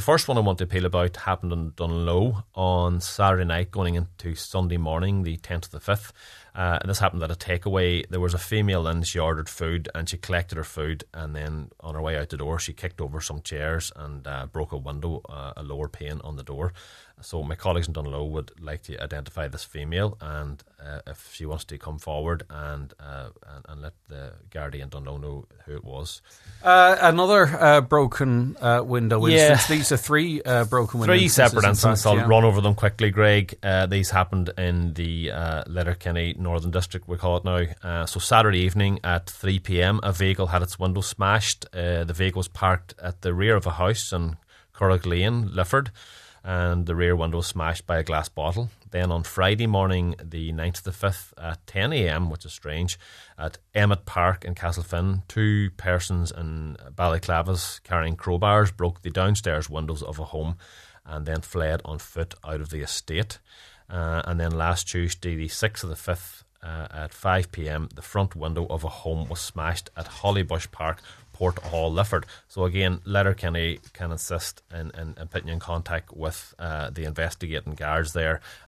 first one I want to appeal about happened in Dunlow on Saturday night going into Sunday morning, the 10th of the 5th. And this happened at a takeaway. There was a female in, she ordered food and she collected her food, and then on her way out the door she kicked over some chairs and broke a window, a lower pane on the door. So my colleagues in Dunlow would like to identify this female, and if she wants to come forward and let the Gardaí in Dunlow know who it was. Another broken window instance. These are three broken window instances. Three separate incidents. I'll run over them quickly, Greg. These happened in the Letterkenny Northern District, we call it now. So Saturday evening at 3 p.m, a vehicle had its window smashed. The vehicle was parked at the rear of a house in Curragh Lane, Lifford, and the rear window was smashed by a glass bottle. Then on Friday morning, the 9th of the 5th, at 10 a.m, which is strange, at Emmett Park in Castlefin, two persons in balaclavas carrying crowbars broke the downstairs windows of a home and then fled on foot out of the estate. And then last Tuesday, the 6th of the 5th, at 5 p.m, the front window of a home was smashed at Hollybush Park, Port Hall, Lifford. So again, Letterkenny can assist in putting you in contact with the investigating guards there